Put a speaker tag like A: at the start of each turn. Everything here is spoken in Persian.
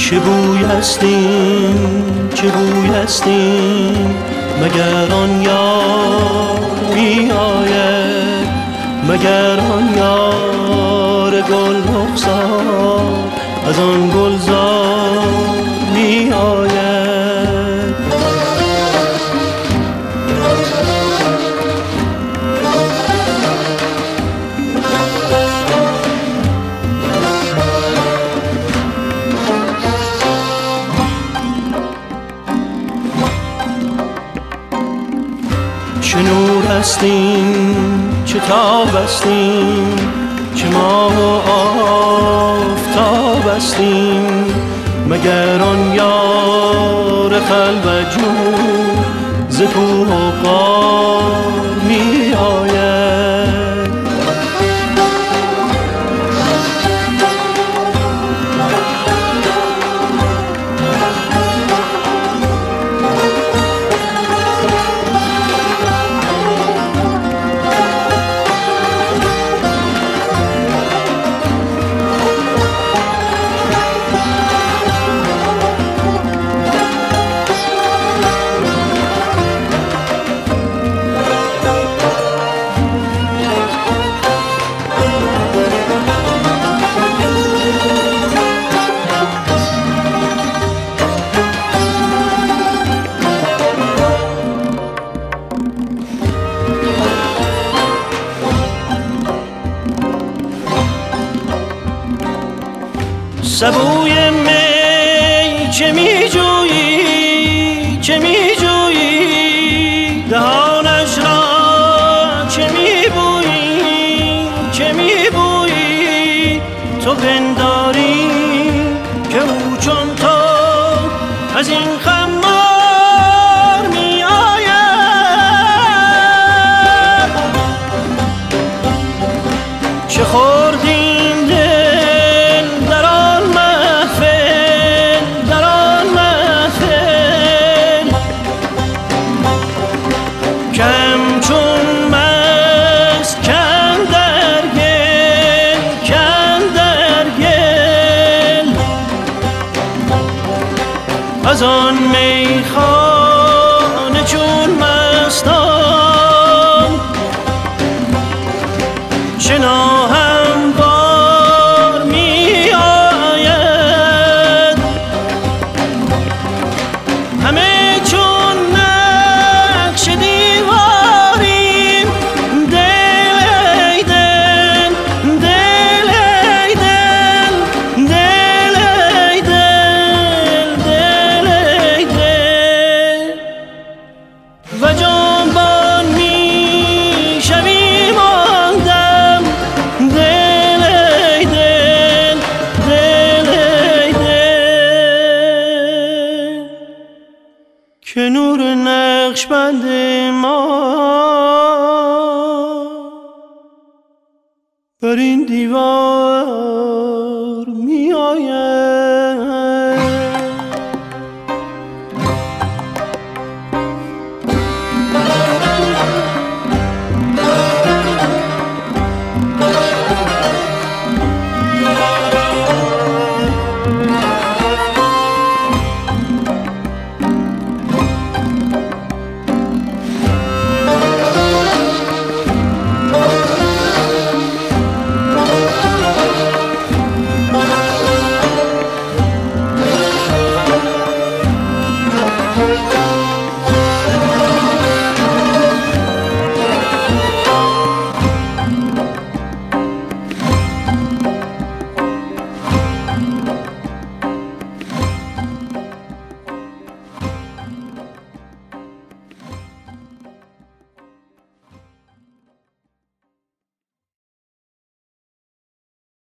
A: چه بوی هستیم چه بوی هستیم مگر آن یار می آید مگر آن یار گل رخسار از آن گلزار می آید چه نور هستیم چه تاب هستیم چه ماه و آفتاب هستیم مگر آن یار خلوت جو ز کوه و غار می آید سبوی می چه می جویی چه می جویی دهانش را چه می بویی چه می بویی تو پنداری که او چون تو از این خمار می آید چه خوردیم از آن میخانه چون مستان چه ناهموار می آید همه چون نقش دیواریم دل ای دل دل ای دل دل ای دل و جنبان می شویم آن دم دل ای دل دل ای دل که نور نقشبند ما بر این دیوار